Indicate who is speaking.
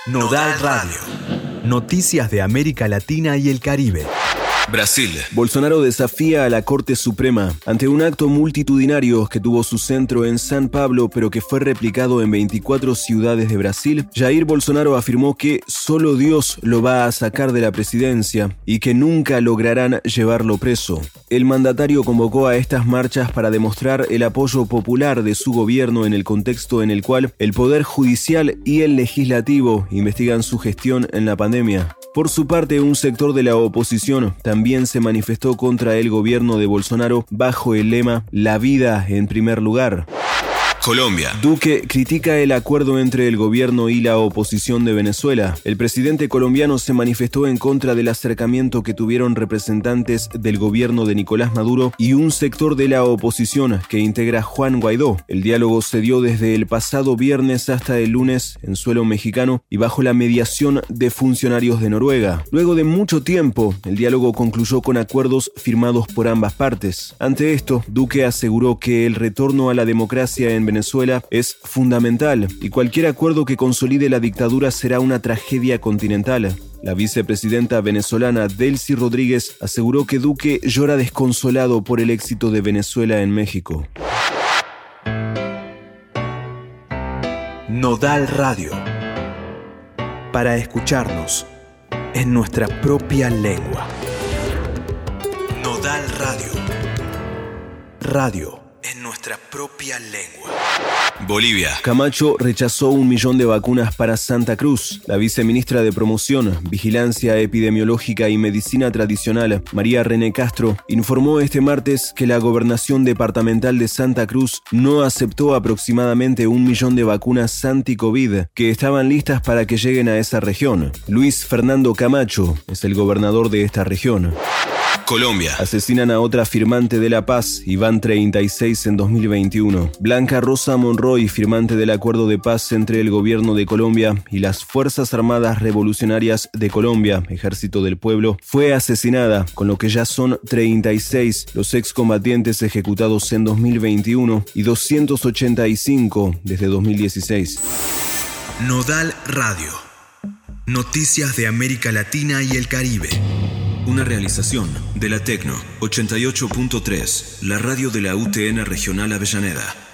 Speaker 1: Nodal Radio. Noticias de América Latina y el Caribe.
Speaker 2: Brasil. Bolsonaro desafía a la Corte Suprema ante un acto multitudinario que tuvo su centro en San Pablo, pero que fue replicado en 24 ciudades de Brasil. Jair Bolsonaro afirmó que solo Dios lo va a sacar de la presidencia y que nunca lograrán llevarlo preso. El mandatario convocó a estas marchas para demostrar el apoyo popular de su gobierno en el contexto en el cual el Poder Judicial y el Legislativo investigan su gestión en la pandemia. Por su parte, un sector de la oposición también se manifestó contra el gobierno de Bolsonaro bajo el lema «La vida en primer lugar». Colombia. Duque critica el acuerdo entre el gobierno y la oposición de Venezuela. El presidente colombiano se manifestó en contra del acercamiento que tuvieron representantes del gobierno de Nicolás Maduro y un sector de la oposición que integra Juan Guaidó. El diálogo se dio desde el pasado viernes hasta el lunes en suelo mexicano y bajo la mediación de funcionarios de Noruega. Luego de mucho tiempo, el diálogo concluyó con acuerdos firmados por ambas partes. Ante esto, Duque aseguró que el retorno a la democracia en Venezuela es fundamental y cualquier acuerdo que consolide la dictadura será una tragedia continental. La vicepresidenta venezolana Delcy Rodríguez aseguró que Duque llora desconsolado por el éxito de Venezuela en México.
Speaker 1: Nodal Radio. Para escucharnos en nuestra propia lengua. Nodal Radio. Radio en nuestra propia lengua.
Speaker 2: Bolivia. Camacho rechazó 1 millón de vacunas para Santa Cruz. La viceministra de Promoción, Vigilancia Epidemiológica y Medicina Tradicional, María René Castro, informó este martes que la Gobernación Departamental de Santa Cruz no aceptó aproximadamente 1 millón de vacunas anti-COVID que estaban listas para que lleguen a esa región. Luis Fernando Camacho es el gobernador de esta región. Colombia. Asesinan a otra firmante de la paz y van 36 en 2021. Blanca Rosa Monroy, firmante del acuerdo de paz entre el gobierno de Colombia y las Fuerzas Armadas Revolucionarias de Colombia, Ejército del Pueblo, fue asesinada, con lo que ya son 36 los excombatientes ejecutados en 2021 y 285 desde 2016.
Speaker 1: Nodal Radio. Noticias de América Latina y el Caribe.
Speaker 2: Una realización de la Tecno 88.3, la radio de la UTN Regional Avellaneda.